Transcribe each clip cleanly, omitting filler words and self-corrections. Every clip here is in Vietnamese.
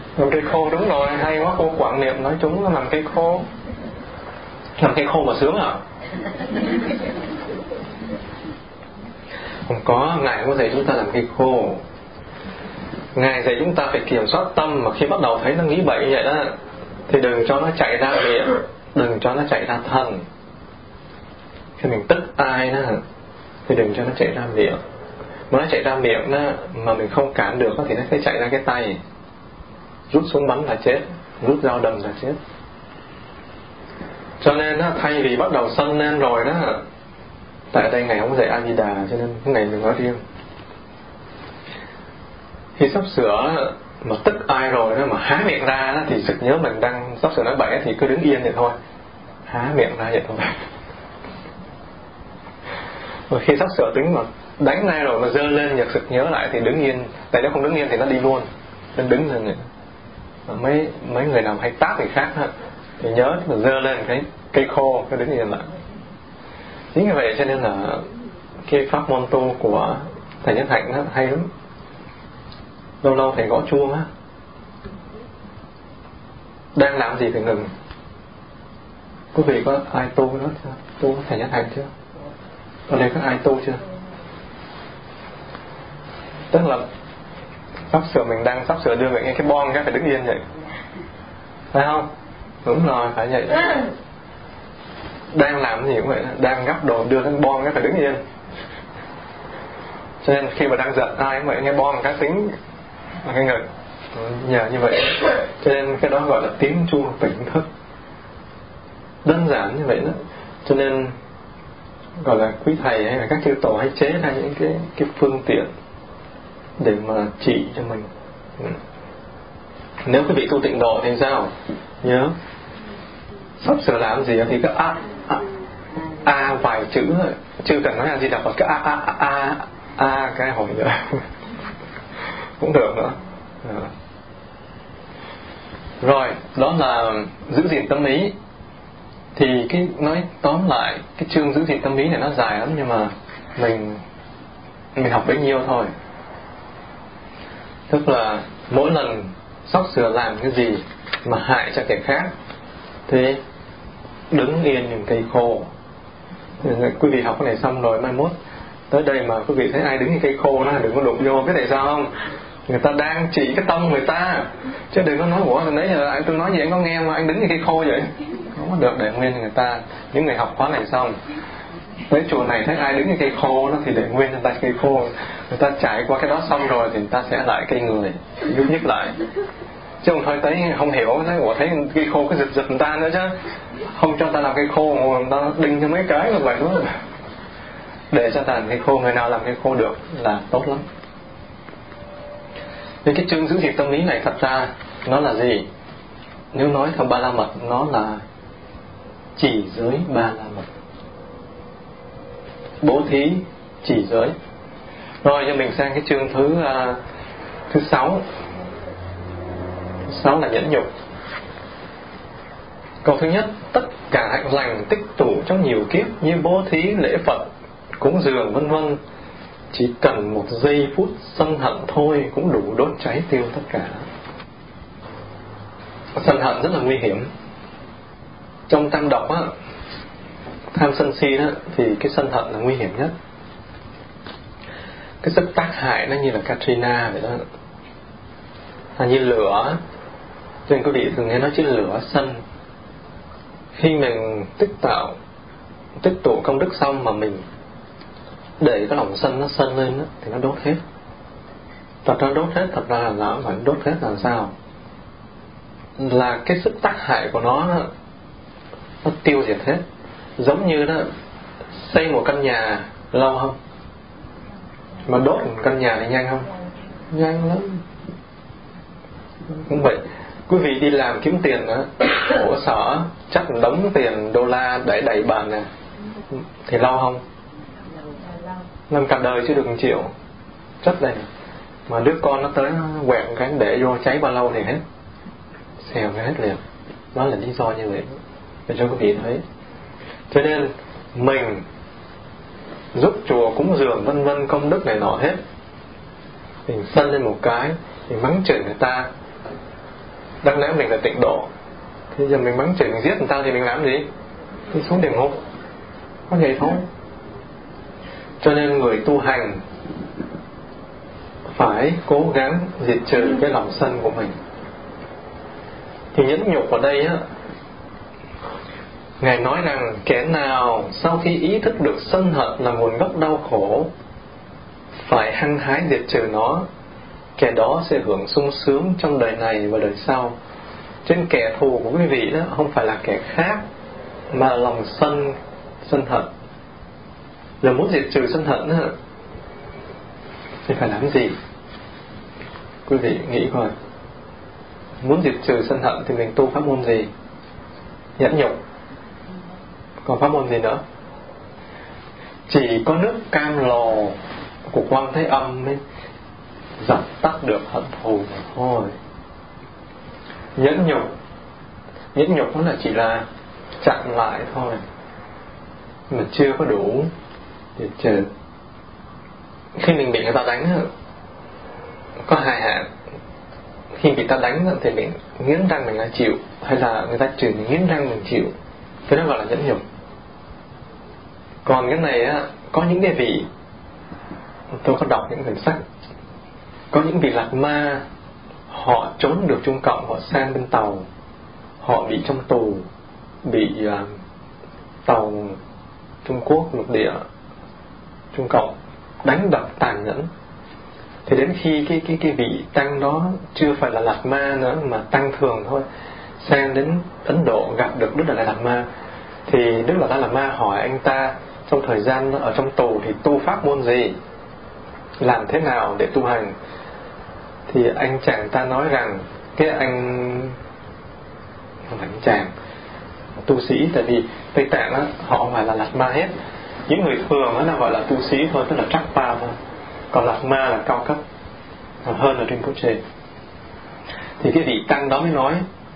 Làm cây khô, đúng rồi, hay quá. Cô Quảng Niệm nói chúng là làm cây khô. Làm cây khô mà sướng à? Không có, Ngài không dạy chúng ta làm cây khô. Ngài dạy chúng ta phải kiểm soát tâm. Mà khi bắt đầu thấy nó nghĩ bậy như vậy đó, thì đừng cho nó chạy ra miệng, đừng cho nó chạy ra thân. Khi mình tức ai đó thì đừng cho nó chạy ra miệng. Mà nó chạy ra miệng đó, mà mình không cản được thì nó sẽ chạy ra cái tay. Rút súng bắn là chết, rút dao đâm là chết. Cho nên đó, thay vì bắt đầu sân lên rồi đó, tại đây Ngài không dạy A-di-đà, cho nên cái này mình nói riêng. Khi sắp sửa mà tức ai rồi đó, mà há miệng ra đó, thì sực nhớ mình đang sắp sửa nói bậy thì cứ đứng yên vậy thôi, há miệng ra vậy thôi. Và khi sắp sửa tính mà đánh ai rồi mà giơ lên nhật sực nhớ lại thì đứng yên. Tại nếu không đứng yên thì nó đi luôn, nên đứng lên vậy. Mấy người nào hay tát người khác đó, thì nhớ mà giơ lên cái cây khô, cái đứng yên lại. Chính như vậy cho nên là cái pháp môn tu của thầy Nhất Hạnh nó hay lắm. Lâu lâu thầy gõ chuông á, đang làm gì thì ngừng. Quý vị có ai tu nó chưa? Tu thầy Nhất Hạnh chưa? Ở đây có ai tu chưa? Tức là mình đang sắp sửa đưa cái bon cái phải đứng yên vậy, phải không? Đúng rồi, phải vậy đó. Đang làm gì cũng vậy, đang gắp đồ đưa cái bon cái phải đứng yên. Cho nên khi mà đang giận ai cũng vậy, nghe bon cái tính cái ngực, nhờ như vậy. Cho nên cái đó gọi là tiếng chuông tỉnh thức, đơn giản như vậy đó. Cho nên gọi là quý thầy hay là các chư tổ hay chế ra những cái phương tiện để mà trị cho mình. Nếu quý vị tu tịnh độ thì sao? Nhớ sắp sửa làm gì thì cứ a vài chữ thôi, chưa cần nói là gì đọc cái a cái hồi nữa cũng được nữa. Rồi đó là giữ gìn tâm ý. Thì cái nói tóm lại cái chương giữ gìn tâm ý này nó dài lắm, nhưng mà mình học bấy nhiêu thôi. Tức là mỗi lần sắp sửa làm cái gì mà hại cho kẻ khác thì đứng yên những cây khô. Quý vị học cái này xong rồi mai mốt tới đây mà quý vị thấy ai đứng như cây khô đó, đừng có đụng vô. Biết tại sao không? Người ta đang chỉ cái tâm người ta, chứ đừng có nói ủa nãy giờ anh tôi nói gì anh có nghe mà anh đứng như cây khô vậy. Không có được, để nguyên người ta. Những người học khóa này xong tới chùa này thấy ai đứng như cây khô đó thì để nguyên người ta cây khô. Người ta trải qua cái đó xong rồi thì người ta sẽ lại cây người, nhúc nhích lại. Chứ không thôi thấy không hiểu, thấy cây khô cái giật người ta nữa chứ. Không cho ta làm cây khô, người ta đinh cho mấy cái là vậy đó. Để cho ta làm cây khô, người nào làm cây khô được là tốt lắm. Nên cái chương giữ gìn tâm lý này thật ra nó là gì? Nếu nói theo Ba La Mật, nó là chỉ giới Ba La Mật, bố thí chỉ giới. Rồi cho mình sang cái chương thứ 6. Thứ 6 là nhẫn nhục. Câu thứ nhất: tất cả hạnh lành tích tụ trong nhiều kiếp như bố thí, lễ Phật, cúng dường vân vân, chỉ cần một giây phút sân hận thôi cũng đủ đốt cháy tiêu tất cả. Sân hận rất là nguy hiểm. Trong tam độc á, tham sân si đó, thì cái sân hận là nguy hiểm nhất. Cái sức tác hại nó như là Katrina vậy đó, là như lửa. Cho nên quý vị thường nghe nói chữ lửa sân. Khi mình tích tụ công đức xong mà mình để cái lòng sân nó sân lên đó, thì nó đốt hết. Thật ra đốt hết, thật ra là nó phải đốt hết là sao? Là cái sức tác hại của nó tiêu diệt hết. Giống như đó, xây một căn nhà lâu không? Mà đốt một căn nhà thì nhanh không? Nhanh lắm. Cũng vậy. Quý vị đi làm kiếm tiền đó, khổ sở, chắc đống tiền đô la để đầy bàn này, thì lâu không? Làm cả đời chứ được 1 triệu. Chất đây này. Mà đứa con nó tới nó quẹt cái để vô cháy bao lâu thì hết. Xèo cái hết liền. Đó là lý do như vậy, để cho quý vị thấy. Cho nên mình giúp chùa cúng dường vân vân công đức này nọ hết, mình sân lên một cái, mình mắng chửi người ta, đáng lẽ mình là tịnh độ, thế giờ mình mắng chửi mình giết người ta thì mình làm gì? Mình xuống địa ngục, có vậy thôi. Cho nên người tu hành phải cố gắng diệt trừ cái lòng sân của mình. Thì nhẫn nhục ở đây á, Ngài nói rằng kẻ nào sau khi ý thức được sân hận là nguồn gốc đau khổ, phải hăng hái diệt trừ nó, kẻ đó sẽ hưởng sung sướng trong đời này và đời sau. Trên kẻ thù của quý vị đó không phải là kẻ khác, mà là lòng sân hận. Giờ muốn diệt trừ sân hận đó, thì phải làm gì? Quý vị nghĩ coi. Muốn diệt trừ sân hận thì mình tu pháp môn gì? Nhẫn nhục. Còn pháp môn gì nữa? Chỉ có nước cam lồ của Quan Thế Âm mới dập tắt được hận thù mà thôi. Nhẫn nhục nó là chỉ là chặn lại thôi, mà chưa có đủ để trừ. Khi mình bị người ta đánh có hai hạng. Khi bị ta đánh thì mình nghiến răng mình là chịu, hay là người ta chửi mình nghiến răng mình chịu, cái đó gọi là nhẫn nhục. Còn cái này á, có những cái vị, tôi có đọc những quyển sách, có những vị lạc ma, họ trốn được Trung Cộng, họ sang bên Tàu, họ bị trong tù, bị tàu Trung Quốc lục địa Trung Cộng đánh đập tàn nhẫn. Thì đến khi cái vị tăng đó chưa phải là lạc ma nữa mà tăng thường thôi, sang đến Ấn Độ gặp được Đức Đạt Lai Lạt Ma, thì Đức Đạt Lai Lạt Ma hỏi anh ta trong thời gian ở trong tù thì tu pháp môn gì, làm thế nào để tu hành. Thì anh chàng ta nói rằng, cái anh không phải anh chàng, tu sĩ, tại vì Tây Tạng á, họ không phải là Lạt Ma hết. Những người thường á là gọi là tu sĩ thôi, tức là Trакpa thôi. Còn Lạt Ma là cao cấp hơn là Rinpoche. Thì cái vị tăng đó mới nói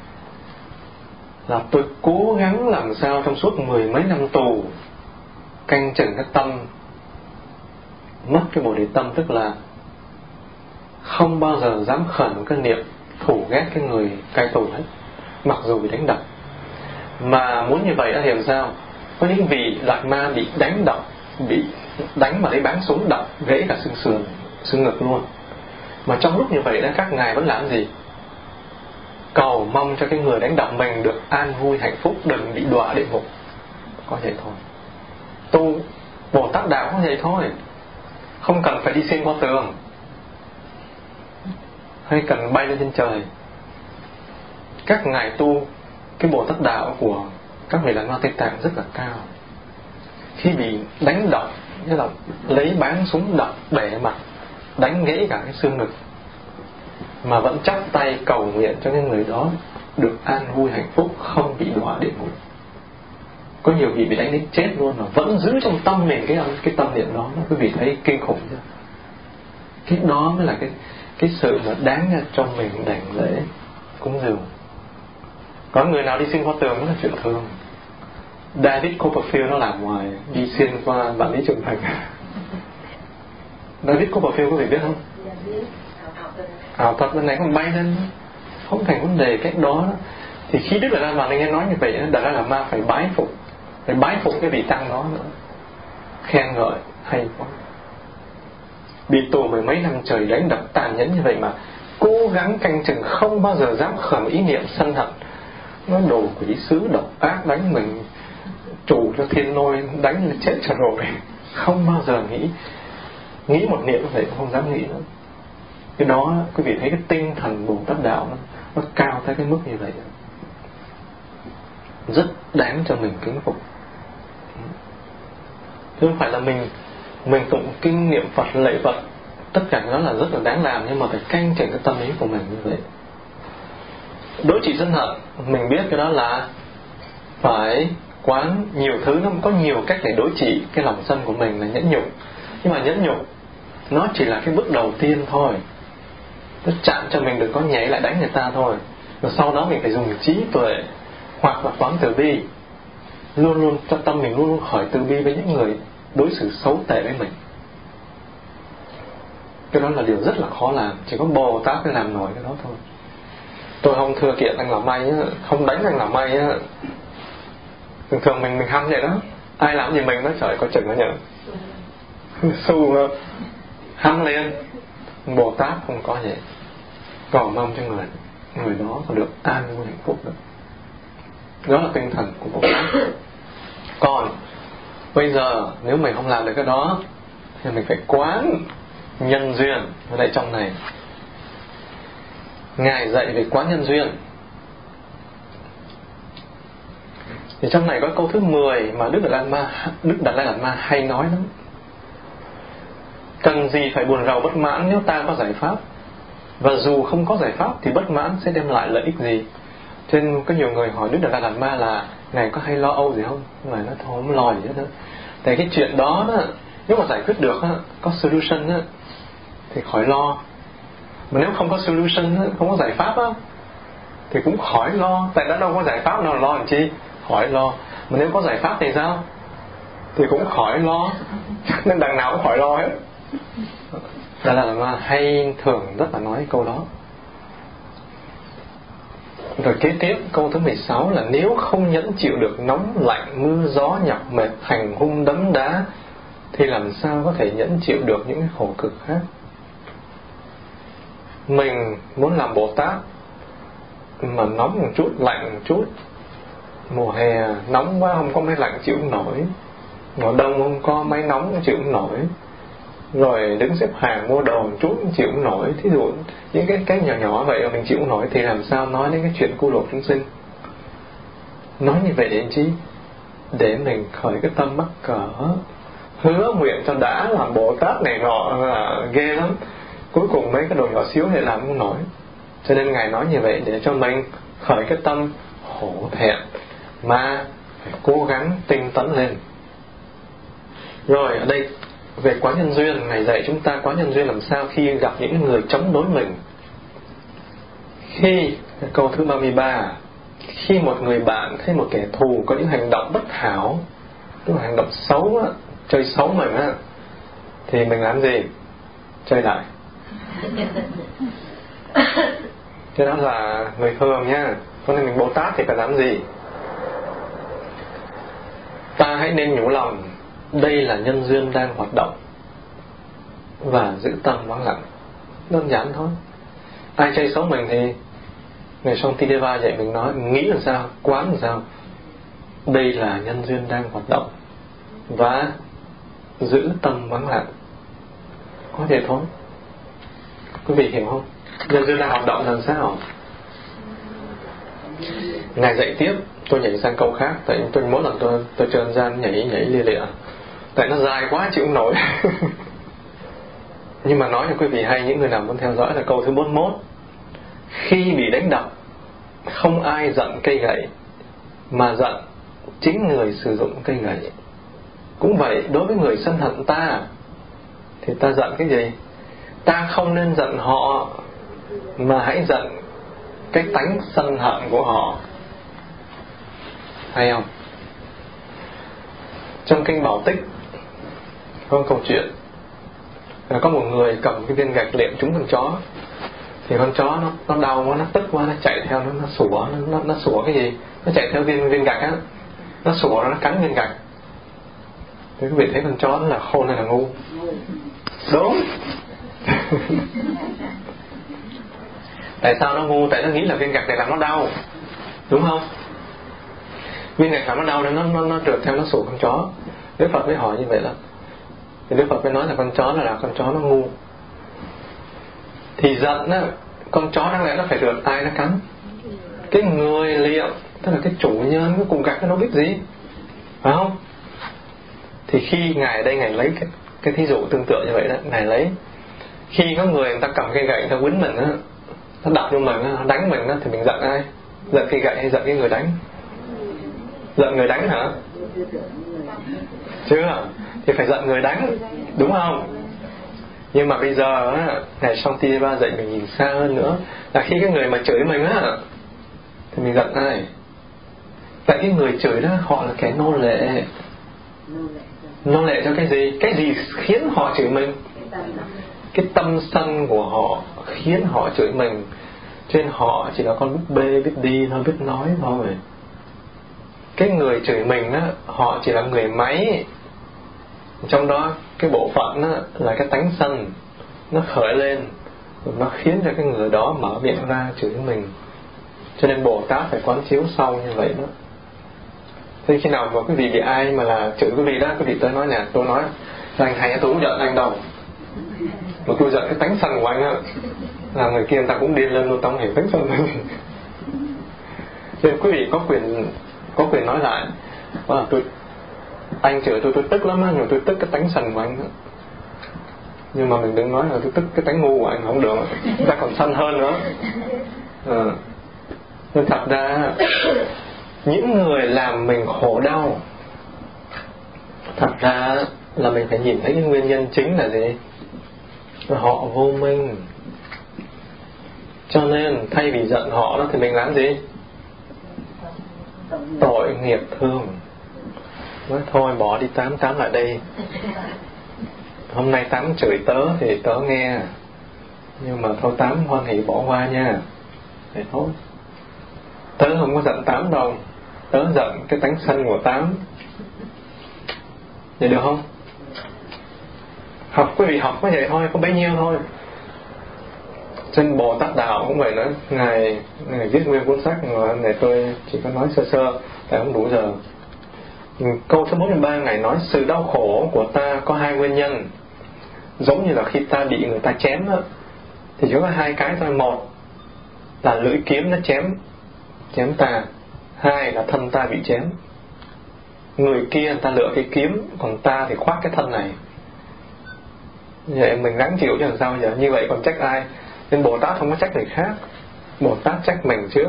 là tôi cố gắng làm sao trong suốt 10 mấy năm tù canh chừng cái tâm mất cái bồ đề tâm, tức là không bao giờ dám khởi một cái niệm thù ghét cái người cai tù hết, mặc dù bị đánh đập. Mà muốn như vậy đã hiểu sao? Có những vị lạc ma bị đánh đập, bị đánh mà lấy báng súng đập gãy cả xương sườn, xương ngực luôn. Mà trong lúc như vậy đó, các ngài vẫn làm gì? Cầu mong cho cái người đánh đập mình được an vui hạnh phúc, đừng bị đọa địa ngục. Có vậy thôi. Tu Bồ Tát đạo có vậy thôi, không cần phải đi xuyên qua tường hay cần bay lên trên trời. Các ngài tu cái Bồ Tát đạo của các vị lạc ma Tây Tạng rất là cao. Khi bị đánh đập, nghĩa là lấy báng súng đập bể mặt, đánh gãy cả cái xương ngực, mà vẫn chắp tay cầu nguyện cho những người đó được an vui hạnh phúc, không bị đọa địa ngục. Có nhiều vị bị đánh đến chết luôn mà vẫn giữ trong tâm mình cái tâm niệm đó. Quý vị thấy kinh khủng chưa? Cái đó mới là cái sự mà đáng cho mình đảnh lễ cúng dường. Có người nào đi xuyên qua tường đó là chuyện thường. David Copperfield nó làm ngoài đi xuyên qua vạn lý trường thành. David Copperfield có vị biết không? Ảo thuật bên này còn bay lên, không thành vấn đề. Cách đó thì khi Đức Đạt Lai mà nghe nói như vậy, Đạt Lai Lạt Ma phải bái phục cái vị tăng đó nữa, khen ngợi hay quá. Bị tù 10 mấy năm trời đánh đập tàn nhẫn như vậy mà cố gắng canh chừng, không bao giờ dám khởi một ý niệm sân hận. Nó đồ quỷ sứ độc ác đánh mình, chủ cho thiên lôi đánh là chết cho rồi. Không bao giờ nghĩ một niệm như vậy, không dám nghĩ nữa. Cái đó quý vị thấy cái tinh thần Bồ Tát đạo nó cao tới cái mức như vậy, rất đáng cho mình kính phục. Chứ không phải là mình tụng kinh niệm Phật, lạy Phật, tất cả đó là rất là đáng làm, nhưng mà phải canh chừng cái tâm ý của mình như vậy. Đối trị sân hận, mình biết cái đó là phải quán nhiều thứ, nó có nhiều cách để đối trị cái lòng sân của mình là nhẫn nhục. Nhưng mà nhẫn nhục nó chỉ là cái bước đầu tiên thôi, nó chặn cho mình đừng có nhảy lại đánh người ta thôi. Rồi sau đó mình phải dùng trí tuệ hoặc là quán từ bi, luôn luôn trong tâm mình luôn luôn khởi từ bi với những người đối xử xấu tệ với mình. Cái đó là điều rất là khó làm, chỉ có Bồ Tát mới làm nổi cái đó thôi. Tôi không thưa kiện anh làm may á, không đánh anh làm may á. Thường thường mình hăm vậy đó. Ai làm gì mình nói trời có chừng nó nhận xu hăm lên. Bồ Tát không có vậy. Cầu mong cho người đó có được an vui hạnh phúc được. Đó là tinh thần của Bồ Tát. Còn bây giờ nếu mình không làm được cái đó thì mình phải quán nhân duyên. Ở đây trong này Ngài dạy về quán nhân duyên. Thì trong này có câu thứ 10 mà Đức Đạt Lai Lạt Ma hay nói lắm. Cần gì phải buồn rầu bất mãn nếu ta có giải pháp, và dù không có giải pháp thì bất mãn sẽ đem lại lợi ích gì. Cho nên có nhiều người hỏi Đức Đạt Lai Lạt Ma là Ngài có hay lo âu gì không? Ngài nói thôi không lo gì hết nữa. Tại cái chuyện đó, nếu mà giải quyết được, có solution thì khỏi lo. Mà nếu không có solution, không có giải pháp thì cũng khỏi lo. Tại đã đâu có giải pháp nào lo làm chi, khỏi lo. Mà nếu có giải pháp thì sao? Thì cũng khỏi lo. Nên đằng nào cũng khỏi lo hết. Đó là hay thường rất là nói câu đó. Rồi kế tiếp câu thứ 16 là nếu không nhẫn chịu được nóng lạnh, mưa gió, nhọc mệt, hành hung đấm đá thì làm sao có thể nhẫn chịu được những khổ cực khác. Mình muốn làm Bồ Tát mà nóng một chút, lạnh một chút. Mùa hè nóng quá không có máy lạnh chịu không nổi, mùa đông không có máy nóng chịu không nổi, rồi đứng xếp hàng mua đồ một chút chịu không nổi. Thí dụ những cái nhỏ nhỏ vậy mà mình chịu không nổi thì làm sao nói đến cái chuyện cứu độ chúng sinh. Nói như vậy để chi? Để mình khởi cái tâm mắc cỡ, hứa nguyện cho đã làm Bồ Tát này nọ là ghê lắm, cuối cùng mấy cái đồ nhỏ xíu này làm không nổi. Cho nên Ngài nói như vậy để cho mình khởi cái tâm hổ thẹn, mà phải cố gắng tinh tấn lên. Rồi ở đây về quán nhân duyên, Ngài dạy chúng ta quán nhân duyên làm sao khi gặp những người chống đối mình. Khi câu thứ 33, khi một người bạn, khi một kẻ thù có những hành động bất hảo, tức là hành động xấu chơi xấu mình thì mình làm gì? Chơi lại. Thế đó là người thường nha. Cho nên mình Bồ Tát thì phải làm gì? Ta hãy nên nhủ lòng đây là nhân duyên đang hoạt động, và giữ tâm vắng lặng. Đơn giản thôi. Ai chơi xấu mình thì Ngài Shantideva dạy mình nói, mình nghĩ làm sao, quán làm sao. Đây là nhân duyên đang hoạt động, và giữ tâm vắng lặng. Có vậy thôi. Quý vị hiểu không? Nhân duyên đang hoạt động làm sao? Ngài dạy tiếp. Tôi nhảy sang câu khác. Tại tôi mỗi lần tôi chơi gian nhảy lia lịa, tại nó dài quá chịu không nổi. Nhưng mà nói cho quý vị hay, những người nào muốn theo dõi, là câu thứ 41. Khi bị đánh đập, không ai giận cây gậy, mà giận chính người sử dụng cây gậy. Cũng vậy, đối với người sân hận ta thì ta giận cái gì? Ta không nên giận họ, mà hãy giận cái tánh sân hận của họ. Hay không? Trong kinh Bảo Tích có một câu chuyện là có một người cầm cái viên gạch liệm trúng con chó. Thì con chó nó đau quá, nó tức quá, nó chạy theo, nó sủa. Nó sủa cái gì? Nó chạy theo viên gạch nó sủa, nó cắn viên gạch. Thì quý vị thấy con chó nó là khôn hay là ngu? Đúng. Tại sao nó ngu? Tại nó nghĩ là viên gạch này làm nó đau, đúng không? Viên gạch làm nó đau nên nó trượt theo, nó sủa con chó. Đức Phật mới hỏi như vậy đó. Thì Đức Phật mới nói là con chó là con chó nó ngu. Thì giận con chó đáng lẽ nó phải rượt ai nó cắn? Cái người liệm, tức là cái chủ nhân cái cục gạch nó biết gì, phải không? Thì khi Ngài ở đây Ngài lấy cái thí dụ tương tự như vậy đó. Ngài lấy khi có người ta cầm cây gậy, người ta quýnh mình nó đập vô mình, nó đánh mình thì mình giận ai? Giận cây gậy hay giận cái người đánh? Giận người đánh hả? Chưa? Thì phải giận người đánh, đúng không? Nhưng mà bây giờ Ngài Shantideva dạy mình nhìn xa hơn nữa, là khi cái người mà chửi mình thì mình giận ai? Tại cái người chửi đó họ là kẻ nô lệ. Nô lệ cho cái gì? Cái gì khiến họ chửi mình? Cái tâm sân của họ khiến họ chửi mình. Trên họ chỉ là con búp bê biết đi thôi, biết nói thôi. Cái người chửi mình á, họ chỉ là người máy. Trong đó cái bộ phận á, là cái tánh sân, nó khởi lên, nó khiến cho cái người đó mở miệng ra chửi mình. Cho nên Bồ Tát phải quán chiếu sâu như vậy đó. Thế khi nào mà quý vị bị ai mà là chửi quý vị đó, quý vị tới nói nè, tôi nói anh hay, tôi không giận anh đâu, mà tôi giận cái tánh sân của anh á, là người kia người ta cũng điên lên luôn, tao không hiểu tánh sân này. Cho nên quý vị có quyền nói lại, đó là anh chửi tôi tức lắm á, nhưng mà tôi tức cái tánh sân của anh đó. Nhưng mà mình đừng nói là tôi tức cái tánh ngu của anh, không được, chúng ta còn sân hơn nữa. Nên thật ra những người làm mình khổ đau, thật ra là mình phải nhìn thấy cái nguyên nhân chính là gì? Họ vô minh. Cho nên thay vì giận họ đó thì mình làm gì? Tội nghiệp thương. Nói thôi bỏ đi Tám lại đây. Hôm nay Tám chửi tớ thì tớ nghe, nhưng mà thôi Tám hoan hỷ bỏ qua nha. Thế thôi. Tớ không có giận Tám đâu, tớ giận cái tánh sân của Tám. Vậy được không? Học, quý vị học có vậy thôi, có bấy nhiêu thôi. Trên Bồ Tát Đạo cũng vậy nữa. Ngài viết nguyên cuốn sách mà này tôi chỉ có nói sơ sơ tại không đủ giờ. Câu số 43 Ngài nói sự đau khổ của ta có hai nguyên nhân. Giống như là khi ta bị người ta chém đó, thì chỉ có hai cái thôi. Một là lưỡi kiếm nó chém ta. Hai là thân ta bị chém. Người kia người ta lựa cái kiếm, còn ta thì khoác cái thân này. Vậy mình gắng chịu chứ làm sao giờ. Như vậy còn trách ai? Nên Bồ Tát không có trách người khác, Bồ Tát trách mình trước.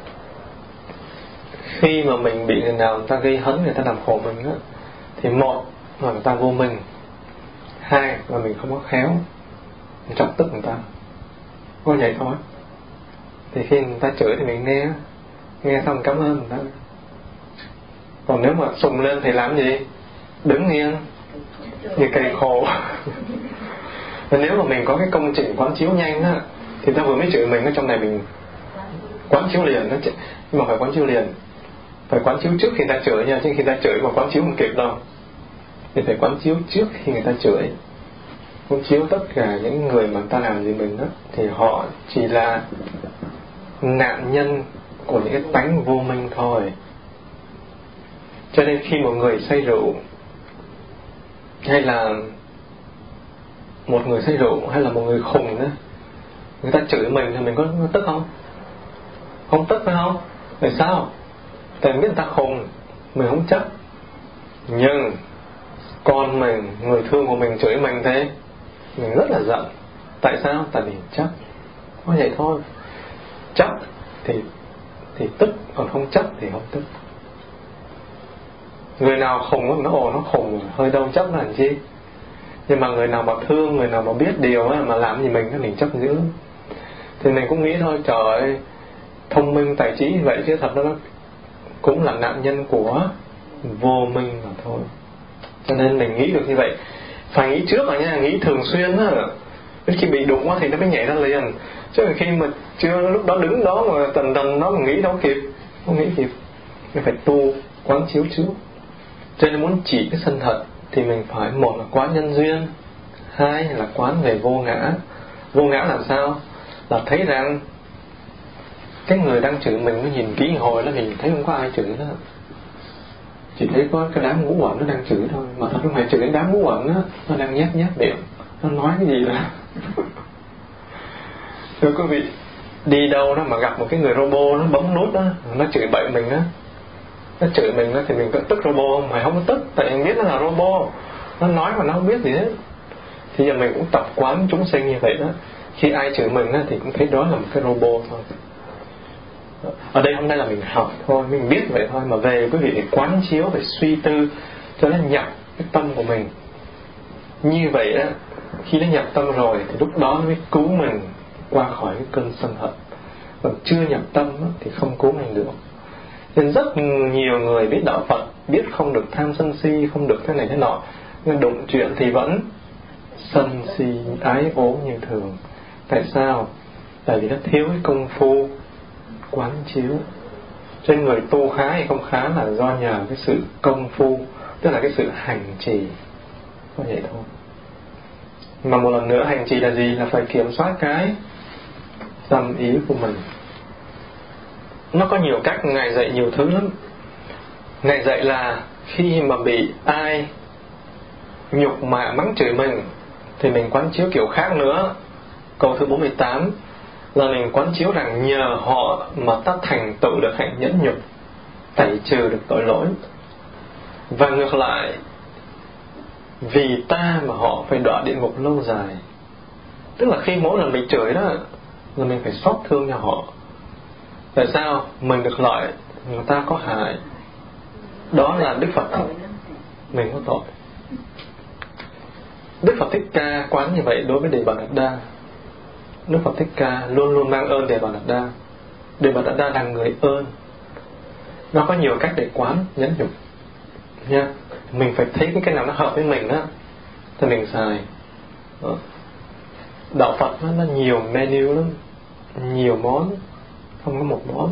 Khi mà mình bị người nào người ta gây hấn, người ta làm khổ mình á, thì một là người ta vô minh, hai là mình không có khéo, mình chọc tức người ta. Có vậy thôi. Thì khi người ta chửi thì mình nghe xong cảm ơn người ta. Còn nếu mà sùng lên thì làm gì? Đứng yên như cây khô. Nếu mà mình có cái công trình quán chiếu nhanh á, thì ta vừa mới chửi mình ở trong này mình quán chiếu liền đó. Nhưng mà phải quán chiếu liền, phải quán chiếu trước khi người ta chửi nha, chứ khi người ta chửi mà quán chiếu không kịp đâu. Thì phải quán chiếu trước khi người ta chửi. Quán chiếu tất cả những người mà người ta làm gì mình đó, thì họ chỉ là nạn nhân của những cái tánh vô minh thôi. Cho nên khi một người say rượu, hay là một người say rượu, hay là một người khùng đó, người ta chửi mình thì mình có tức không? Không tức phải không? Tại sao? Tại mình biết người ta khùng, mình không chấp. Nhưng con mình, người thương của mình chửi mình thế, mình rất là giận. Tại sao? Tại vì chấp. Có vậy thôi. Chấp thì tức, còn không chấp thì không tức. Người nào khùng nó nó khùng, hơi đâu chấp làm chi. Nhưng mà người nào mà thương, người nào mà biết điều mà làm gì mình chấp giữ. Thì mình cũng nghĩ thôi, trời ơi, thông minh tài trí vậy chứ thật đó, nó cũng là nạn nhân của vô minh mà thôi. Cho nên mình nghĩ được như vậy. Phải nghĩ trước rồi nha, nghĩ thường xuyên á. Đến khi bị đụng thì nó mới nhảy ra liền. Chứ khi mà chưa lúc đó đứng đó mà tần nó mà nghĩ đâu kịp. Không nghĩ kịp. Mình phải tu quán chiếu trước. Cho nên muốn chỉ cái sân hận thì mình phải, một là quán nhân duyên, hai là quán về vô ngã. Vô ngã là sao? Là thấy rằng cái người đang chửi mình, nó nhìn kỹ hồi đó mình thấy không có ai chửi đó, chỉ thấy có cái đám ngũ uẩn nó đang chửi thôi. Mà thật không phải chửi cái đám ngũ uẩn đó, nó đang nhét miệng, nó nói cái gì đó. Thưa quý vị, đi đâu đó mà gặp một cái người robot nó bấm nút đó, nó chửi bậy mình á, nó chửi mình đó, thì mình có tức robot không? Mày không có tức, tại mình biết nó là robot, nó nói mà nó không biết gì hết. Thì giờ mình cũng tập quán chúng sinh như vậy đó. Khi ai chửi mình á, thì cũng thấy đó là một cái robot thôi. Ở đây hôm nay là mình học thôi, mình biết vậy thôi. Mà về quý vị phải quán chiếu, phải suy tư cho nó nhập cái tâm của mình. Như vậy á, khi nó nhập tâm rồi thì lúc đó nó mới cứu mình qua khỏi cái cơn sân hận. Còn chưa nhập tâm á, thì không cứu mình được. Nên rất nhiều người biết đạo Phật, biết không được tham sân si, không được thế này thế nọ, nhưng đụng chuyện thì vẫn sân si ái ố như thường. Tại sao? Tại vì nó thiếu cái công phu quán chiếu. Cho nên người tu khá hay không khá là do nhờ cái sự công phu, tức là cái sự hành trì. Có vậy thôi. Mà một lần nữa, hành trì là gì? Là phải kiểm soát cái tâm ý của mình. Nó có nhiều cách, Ngài dạy nhiều thứ lắm. Ngài dạy là khi mà bị ai nhục mạ mắng chửi mình thì mình quán chiếu kiểu khác nữa. Câu thứ 48 là mình quán chiếu rằng nhờ họ mà ta thành tựu được hạnh nhẫn nhục, tẩy trừ được tội lỗi. Và ngược lại, vì ta mà họ phải đọa địa ngục lâu dài. Tức là khi mỗi lần mình chửi đó là mình phải xót thương cho họ. Tại sao? Mình được lợi, người ta có hại. Đó là Đức Phật, mình có tội. Đức Phật Thích Ca quán như vậy đối với Đề Bà Đạt Đa. Đức Phật Thích Ca luôn luôn mang ơn Đề Bà Đạt Đa. Đề Bà Đạt Đa là người ơn. Nó có nhiều cách để quán nhẫn nhục nha. Mình phải thấy cái nào nó hợp với mình đó thì mình xài đó. Đạo Phật nó nhiều menu lắm, nhiều món, không có một món.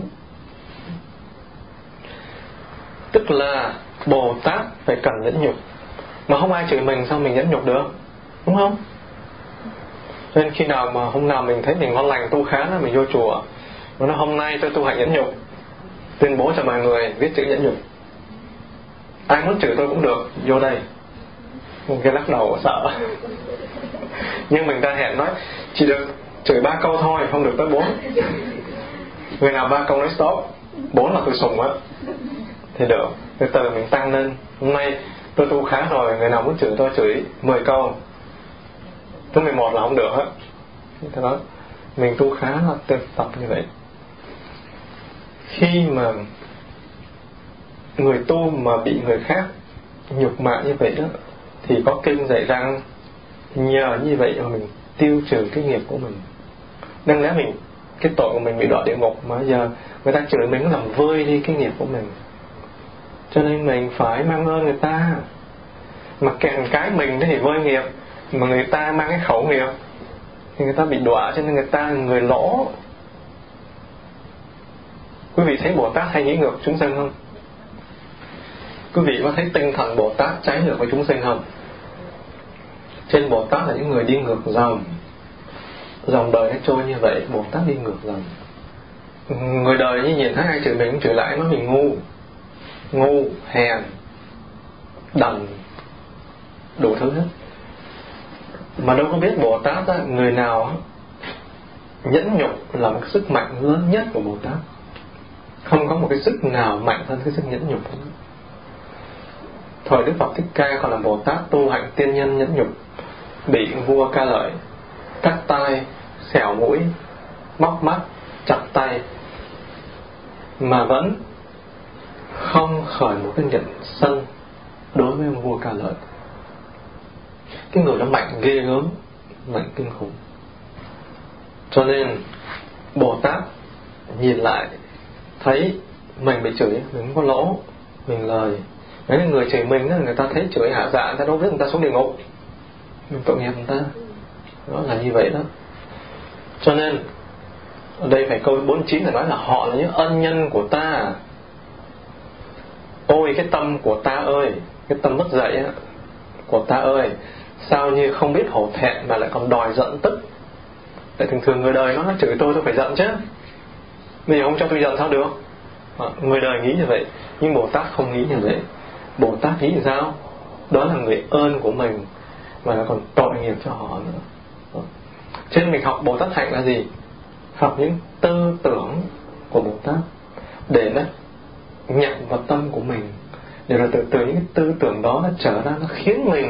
Tức là Bồ Tát phải cần nhẫn nhục. Mà không ai chửi mình sao mình nhẫn nhục được, đúng không? Nên khi nào mà hôm nào mình thấy mình ngon lành tu khá đó, mình vô chùa nó nói hôm nay tôi tu hành nhẫn nhục, tuyên bố cho mọi người viết chữ nhẫn nhục. Ai muốn chửi tôi cũng được, vô đây. Một cái lắc đầu sợ. Nhưng mình ta hẹn nói chỉ được chửi 3 câu thôi, không được tới 4. Người nào 3 câu nói stop, 4 là tôi sùng á thì được. Từ từ mình tăng lên. Hôm nay tôi tu khá rồi, người nào muốn chửi tôi chửi 10 câu, tới 11 là không được hết. Thế đó, mình tu khá là tập như vậy. Khi mà người tu mà bị người khác nhục mạ như vậy đó, thì có kinh dạy rằng nhờ như vậy mà mình tiêu trừ cái nghiệp của mình. Đáng lẽ mình, cái tội của mình bị đọa địa ngục, mà giờ người ta chửi mình nó làm vơi đi cái nghiệp của mình. Cho nên mình phải mang ơn người ta. Mà kèn cái mình thì vơi nghiệp, mà người ta mang cái khẩu nghiệp thì người ta bị đọa, cho nên người ta là người lỗ. Quý vị thấy Bồ Tát hay nghĩ ngược chúng sinh không? Quý vị có thấy tinh thần Bồ Tát trái ngược với chúng sinh không? Trên Bồ Tát là những người đi ngược dòng. Dòng đời nó trôi như vậy, Bồ Tát đi ngược dòng. Người đời như nhìn thấy ai chửi mình cũng chửi lại, nói mình ngu, hèn, đần, đủ thứ hết. Mà đâu có biết Bồ Tát á, người nào nhẫn nhục là một cái sức mạnh lớn nhất của Bồ Tát. Không có một cái sức nào mạnh hơn cái sức nhẫn nhục hơn. Thời Đức Phật Thích Ca còn là Bồ Tát tu hạnh tiên nhân nhẫn nhục, bị vua Ca Lợi cắt tai, xẻo mũi, móc mắt, chặt tay, mà vẫn không khởi một cái nhận sân đối với ông vua Ca Lợi. Cái người đó mạnh ghê gớm, mạnh kinh khủng. Cho nên Bồ Tát nhìn lại thấy mình bị chửi, mình không có lỗ, mình lời. Mấy người chửi mình đó, người ta thấy chửi hạ dạ, người ta đâu biết người ta xuống địa ngục, mình tội nghiệp người ta. Đó là như vậy đó. Cho nên ở đây phải câu 49 là nói là họ là những ân nhân của ta. Ôi cái tâm của ta ơi, cái tâm mất dạy của ta ơi, sao như không biết hổ thẹn mà lại còn đòi giận tức. Tại thường thường người đời nó chửi tôi phải giận chứ, bây giờ không cho tôi giận sao được. Người đời nghĩ như vậy, nhưng Bồ Tát không nghĩ như vậy. Bồ Tát nghĩ sao? Đó là người ơn của mình, mà nó còn tội nghiệp cho họ nữa. Cho nên mình học Bồ Tát hạnh là gì? Học những tư tưởng của Bồ Tát để nó nhập vào tâm của mình, để rồi từ những cái tư tưởng đó nó trở ra, nó khiến mình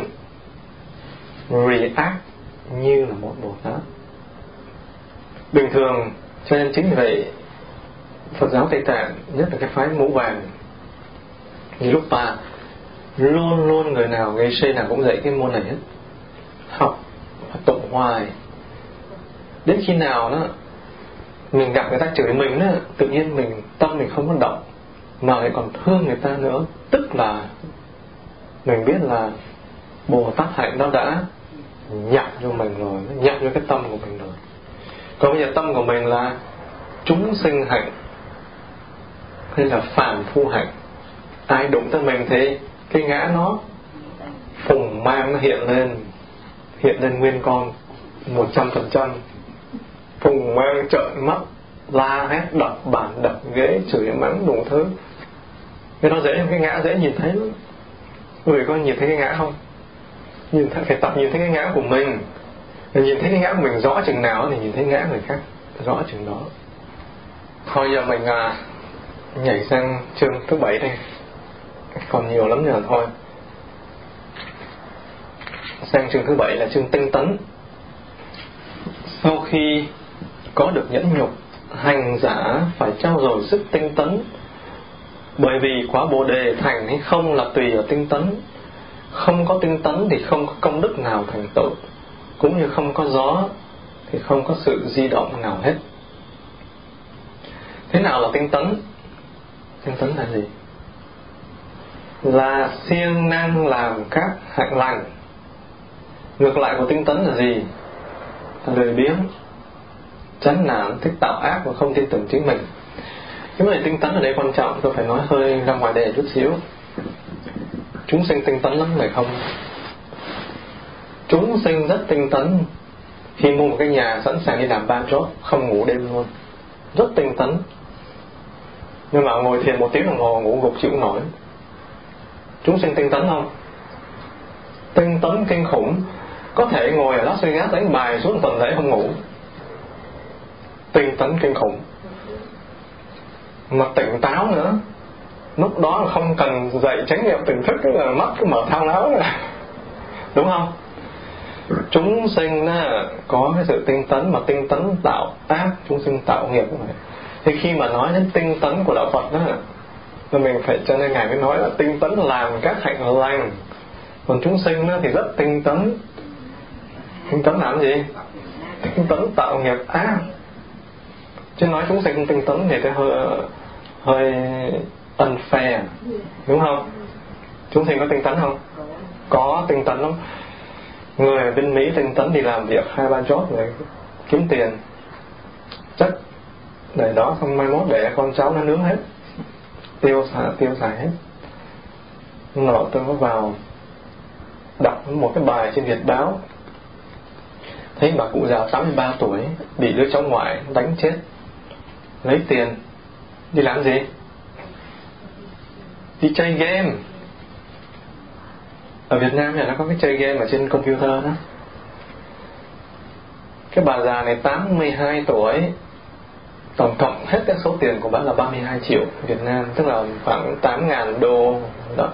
react như là một Bồ Tát bình thường. Cho nên chính vì vậy Phật giáo Tây Tạng, nhất là cái phái mũ vàng Nirupa, luôn luôn người nào gây sê nào cũng dạy cái môn này hết. Học và tụng hoài, đến khi nào đó mình gặp người ta chửi mình đó, tự nhiên mình tâm mình không có động, mà lại còn thương người ta nữa. Tức là mình biết là Bồ Tát hạnh nó đã nhập vô mình rồi, nó nhập vô cái tâm của mình rồi. Còn bây giờ tâm của mình là chúng sinh hạnh hay là phàm phu hạnh, ai đụng tới mình thì cái ngã nó phùng mang, nó hiện lên nguyên con 100%, phùng mang trợn mắt la hét, đập bàn đập ghế, chửi mắng đủ thứ. Cái đó dễ, cái ngã dễ nhìn thấy lắm. Người có nhìn thấy cái ngã không? Nhìn thấy, phải tập nhìn thấy cái ngã của mình. Nhìn thấy cái ngã của mình rõ chừng nào thì nhìn thấy ngã người khác rõ chừng đó. Thôi giờ mình nhảy sang chương thứ 7 đây, còn nhiều lắm nữa thôi. Sang chương thứ 7 là chương tinh tấn. Sau khi có được nhẫn nhục, hành giả phải trau dồi sức tinh tấn. Bởi vì quả Bồ Đề thành hay không là tùy ở tinh tấn. Không có tinh tấn thì không có công đức nào thành tựu, cũng như không có gió thì không có sự di động nào hết. Thế nào là tinh tấn? Tinh tấn là gì? Là siêng năng làm các hạnh lành. Ngược lại của tinh tấn là gì? Là lười biếng, chán nản, thích tạo ác và không tin tưởng chính mình. Cái vấn đề tinh tấn ở đây quan trọng, tôi phải nói hơi ra ngoài đề chút xíu. Chúng sinh tinh tấn lắm phải không? Chúng sinh rất tinh tấn. Khi mua một cái nhà sẵn sàng đi làm 3 job, không ngủ đêm luôn, rất tinh tấn. Nhưng mà ngồi thiền 1 tiếng đồng hồ ngủ gục chịu nổi. Chúng sinh tinh tấn không? Tinh tấn kinh khủng. Có thể ngồi ở Las Vegas đánh bài suốt tuần lễ không ngủ. Tinh tấn kinh khủng. Mà tỉnh táo nữa. Lúc đó là không cần dậy chánh niệm tỉnh thức, là mắt cứ mở thao láo rồi. Đúng không? Chúng sinh có cái sự tinh tấn, mà tinh tấn tạo ác, chúng sinh tạo nghiệp. Thì khi mà nói đến tinh tấn của đạo Phật đó, thì mình phải, cho nên Ngài mới nói là tinh tấn làm các hạnh lành. Còn chúng sinh thì rất tinh tấn. Tinh tấn làm gì? Tinh tấn tạo nghiệp ác. Chứ nói chúng sinh tinh tấn thì hơi unfair, đúng không? Chúng sinh có tinh tấn không? Có tinh tấn lắm. Người ở bên Mỹ tinh tấn đi làm việc 2-3 job để kiếm tiền, chắc để đó, xong mai mốt để con cháu nó nướng hết, tiêu xài hết. Nọ tôi có vào đọc một cái bài trên Việt Báo, thấy bà cụ già 83 tuổi bị đứa cháu ngoại đánh chết, lấy tiền đi làm gì? Đi chơi game. Ở Việt Nam này nó có cái chơi game ở trên computer đó. Cái bà già này 82 tuổi, tổng cộng hết cái số tiền của bà là 32 triệu Việt Nam, tức là khoảng 8.000 đô đó.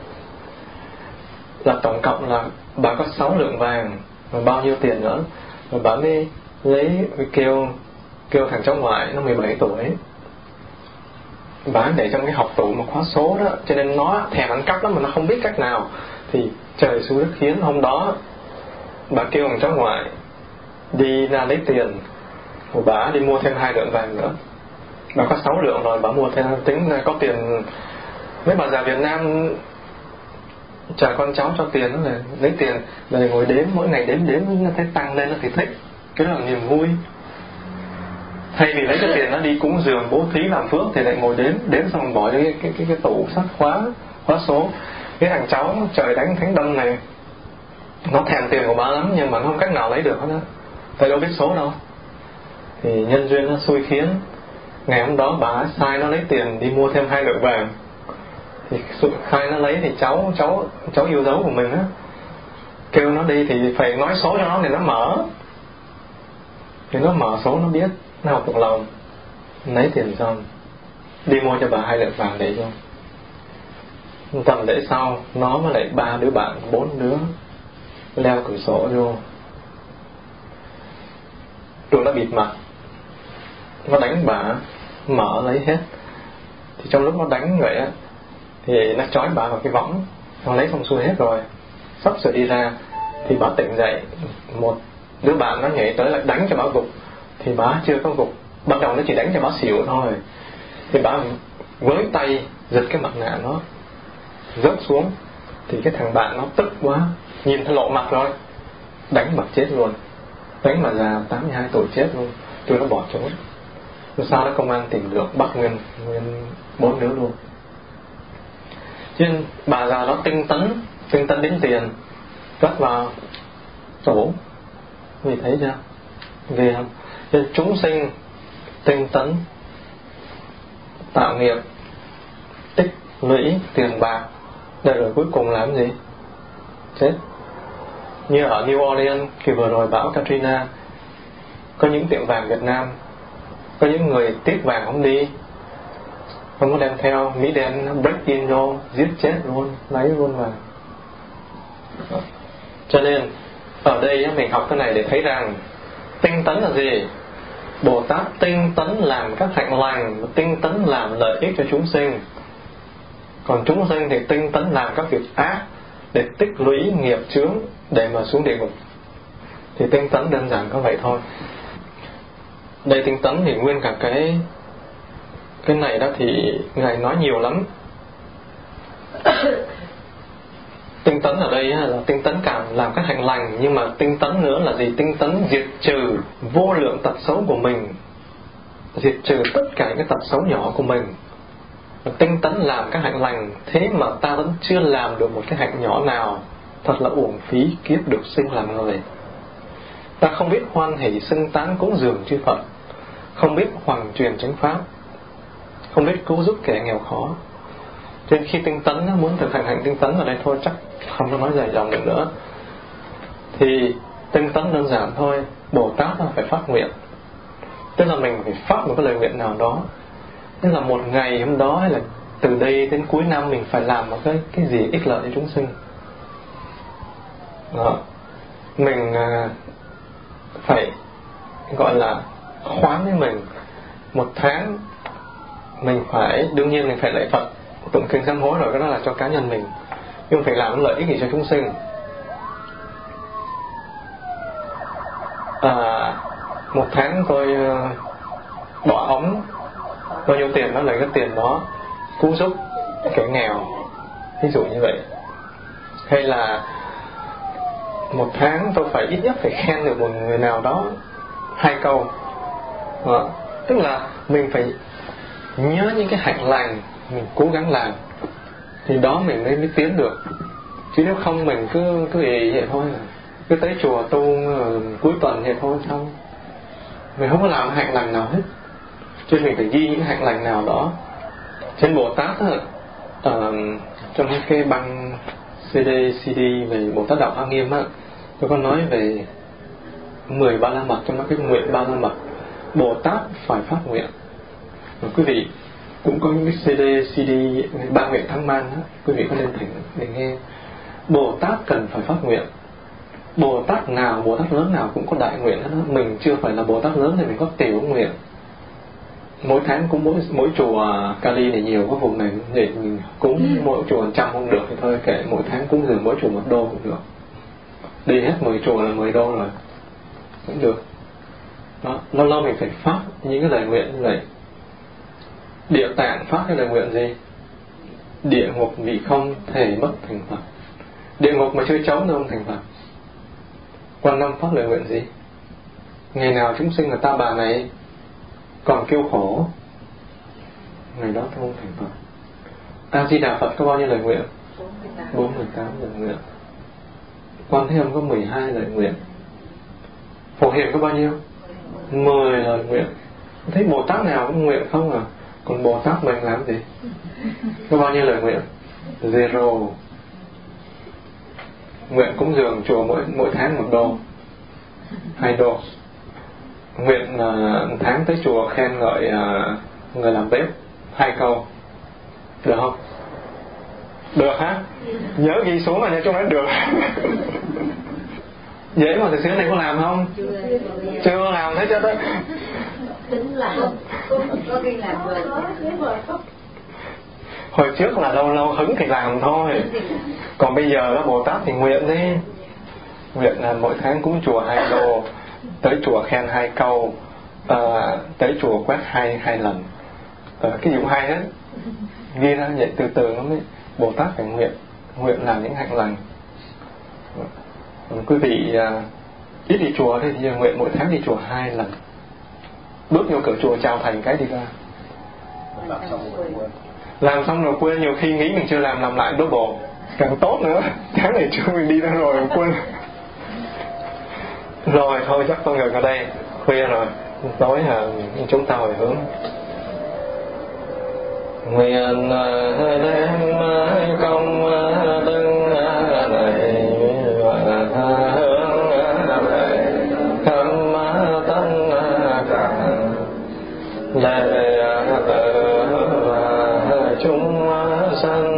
Là tổng cộng là bà có 6 lượng vàng và bao nhiêu tiền nữa. Rồi bà mới lấy, kêu thằng cháu ngoại nó 17 tuổi, bà để trong cái hộp tủ một khóa số đó, cho nên nó thèm ăn cắp lắm mà nó không biết cách nào. Thì trời xui đất khiến, hôm đó bà kêu thằng cháu ngoại đi ra lấy tiền của bà, đi mua thêm 2 lượng vàng nữa. Bà có 6 lượng rồi, bà mua thêm, tính có tiền. Mấy bà già Việt Nam trả con cháu cho tiền đó, là lấy tiền rồi ngồi đếm, mỗi ngày đếm nó thấy tăng lên nó thì thích, cái đó là niềm vui. Thay vì lấy cái tiền nó đi cúng dường bố thí làm phước thì lại ngồi đếm xong bỏ cho cái tủ sắt khóa số. Cái thằng cháu trời đánh thánh đông này, nó thèm tiền của bà lắm nhưng mà nó không cách nào lấy được hết á, tại đâu biết số đâu. Thì nhân duyên nó xui khiến, ngày hôm đó bà sai nó lấy tiền đi mua thêm 2 lượng vàng. Thì khai nó lấy thì cháu yêu dấu của mình á, kêu nó đi thì phải nói số cho nó thì nó mở. Thì nó mở số nó biết, nó học thuộc lòng, lấy tiền xong đi mua cho bà 2 lượng vàng để cho. Tuần lễ sau nó với lại 3 đứa bạn, 4 đứa leo cửa sổ vô, tụi nó bịt mặt, nó đánh bà, mở lấy hết. Thì trong lúc nó đánh vậy á thì nó trói bà vào cái võng, nó lấy xong xuôi hết rồi, sắp sửa đi ra thì bà tỉnh dậy. Một đứa bạn nó nhảy tới lại đánh cho bà gục, thì bà chưa có gục, ban đầu nó chỉ đánh cho bà xỉu thôi. Thì bà với tay giật cái mặt nạ nó rớt xuống. Thì cái thằng bạn nó tức quá, nhìn thấy lộ mặt rồi, đánh bà chết luôn, đánh bà già 82 tuổi chết luôn. tôi nó bỏ trốn. Rồi sau đó công an tìm được, bắt nguyên 4 đứa luôn. Cho nên bà già đó tinh tấn đến tiền cất vào tủ. Vì thấy chưa? Ghê không? Cho nên chúng sinh tinh tấn tạo nghiệp, tích lũy tiền bạc, để rồi cuối cùng làm gì? Chết. Như ở New Orleans kỳ vừa rồi bão Katrina, có những tiệm vàng Việt Nam, có những người tiếc vàng không đi, không có đem theo, Mỹ đen break in vô, giết chết luôn, lấy luôn vàng. Cho nên ở đây mình học cái này để thấy rằng tinh tấn là gì? Bồ Tát tinh tấn làm các hạnh lành, tinh tấn làm lợi ích cho chúng sinh. Còn chúng sinh thì tinh tấn làm các việc ác để tích lũy nghiệp chướng để mà xuống địa ngục. Thì tinh tấn đơn giản có vậy thôi. Đây tinh tấn thì nguyên cả cái này đó thì Ngài nói nhiều lắm. Tinh tấn ở đây là tinh tấn cảm làm các hạnh lành, nhưng mà tinh tấn nữa là gì? Tinh tấn diệt trừ vô lượng tật xấu của mình, diệt trừ tất cả những tật xấu nhỏ của mình. Tinh tấn làm các hạnh lành, thế mà ta vẫn chưa làm được một cái hạnh nhỏ nào, thật là uổng phí kiếp được sinh làm người. Ta không biết hoan hỷ xưng tán cúng dường chư Phật, không biết hoằng truyền chánh pháp, không biết cứu giúp kẻ nghèo khó. Cho nên khi tinh tấn, muốn thực hành tinh tấn ở đây thôi, chắc không có nói dài dòng được nữa. Thì tinh tấn đơn giản thôi. Bồ Tát là phải phát nguyện, tức là mình phải phát một cái lời nguyện nào đó, tức là một ngày hôm đó hay là từ đây đến cuối năm mình phải làm một cái gì ích lợi cho chúng sinh đó. Mình phải gọi là khoán với mình. Một tháng mình phải, đương nhiên mình phải lạy Phật, tụng kinh sám hối rồi, cái đó là cho cá nhân mình, nhưng phải làm lợi ích gì cho chúng sinh. Một tháng tôi bỏ ống bao nhiêu tiền đó, lấy cái tiền đó cứu giúp kẻ nghèo, ví dụ như vậy. Hay là một tháng tôi phải ít nhất phải khen được một người nào đó 2 câu đó. Tức là mình phải nhớ những cái hạnh lành mình cố gắng làm, thì đó mình mới tiến được. Chứ nếu không mình cứ ý vậy thôi, cứ tới chùa tu cuối tuần vậy thôi, xong mình không có làm hạnh lành nào hết. Cho nên mình phải ghi những hạnh lành nào đó. Trên Bồ Tát trong cái băng CD về Bồ Tát Đạo Hoa Nghiêm tôi có nói về 10 Ba La Mật, trong đó cái nguyện Ba La Mật Bồ Tát phải phát nguyện. Và quý vị cũng có những cái CD 3 nguyện tháng man đó, quý vị có nên thỉnh để nghe. Bồ Tát cần phải phát nguyện. Bồ Tát nào, Bồ Tát lớn nào cũng có đại nguyện hết đó. Mình chưa phải là Bồ Tát lớn thì mình có tiểu nguyện. Mỗi tháng cũng mỗi chùa Kali này nhiều, có vùng này để mình cúng mỗi chùa 100 không được thì thôi kệ, mỗi tháng cúng dường mỗi chùa 1 đô cũng được. Đi hết 10 chùa là 10 đô rồi cũng được đó. Lâu lâu mình phải phát những cái lời nguyện như vậy. Địa Tạng phát cái lời nguyện gì? Địa ngục vị không thể mất thành Phật. Địa ngục mà chưa trống đâu không thành Phật. Quan Âm phát lời nguyện gì? Ngày nào chúng sinh ở ta bà này còn kêu khổ, ngày đó tôi không thành Phật. A Di Đà Phật có bao nhiêu lời nguyện? 48 lời nguyện. Quan Thế Âm có 12 lời nguyện. Phổ Hiền có bao nhiêu? 10 lời nguyện. Thấy Bồ Tát nào cũng nguyện không à? Còn Bồ Tát mình làm gì? Có bao nhiêu lời nguyện? Zero. Nguyện cúng dường chùa mỗi tháng 1 đô, 2 đô. Nguyện tháng tới chùa khen ngợi người làm bếp 2 câu. Được không? Được hả? Nhớ ghi xuống là cho nó được. Dễ mà từ xưa này có làm không? Chưa làm thế cho tới. Tính là có khi làm rồi. Hồi trước là lâu hứng thì làm thôi. Còn bây giờ đó Bồ Tát thì nguyện đi. Nguyện là mỗi tháng cúng chùa 2 đô, tới chùa khen 2 câu, tới chùa quét 2 lần. Cái vụ hay hết. Ghi ra vậy từ từ nó mới. Bồ Tát phải nguyện làm những hạnh lành. Quý vị ít đi chùa thì nguyện mỗi tháng đi chùa 2 lần. bước vô cửa chùa chào thầy cái đi ra, làm xong rồi quên. Nhiều khi nghĩ mình chưa làm lại đốt bộ càng tốt nữa. Tháng này chưa mình đi ra rồi quên. Rồi thôi chắc tôi ngừng ở đây, khuya rồi, tối chúng ta hồi hướng. Nguyện đem công đức này và hướng về khắp tất cả đệ tử và chúng sanh